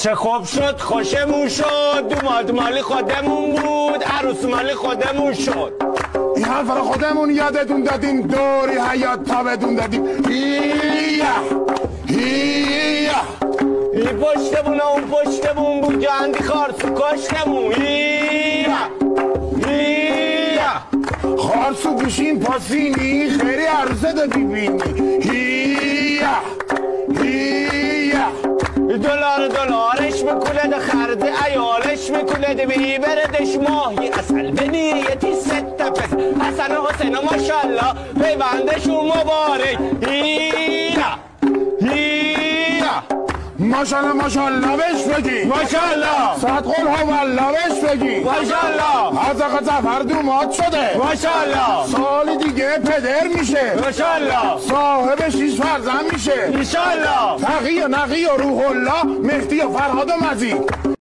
چه خوب شد خوشمون شد دوماد مالی خودمون بود عروس مالی خودمون شد این حرف رو خودمون یادتون دادیم دوری حیات تا بدون دادیم هیه این پشتمون و اون پشتمون بود جاندی خارسو کشتمون هیه خارسو بشین پاسینی خیری عروسه دا ببینی هیه دلارش میکنه ده خرده ایالش میکنه ده بیبردش ماهی اصل به نیتی ست پس حسن و حسین ماشالله پیوندشون مبارک ماشالله بهش بگی ماشالله صد قول ها والله بهش بگی ماشالله حضق زفر دوماد شده ماشالله سال دیگه پدر میشه ماشالله صاحب 6 فرزند میشه انشالله تقی و نقی و روح الله مهدی و فرهاد و مزید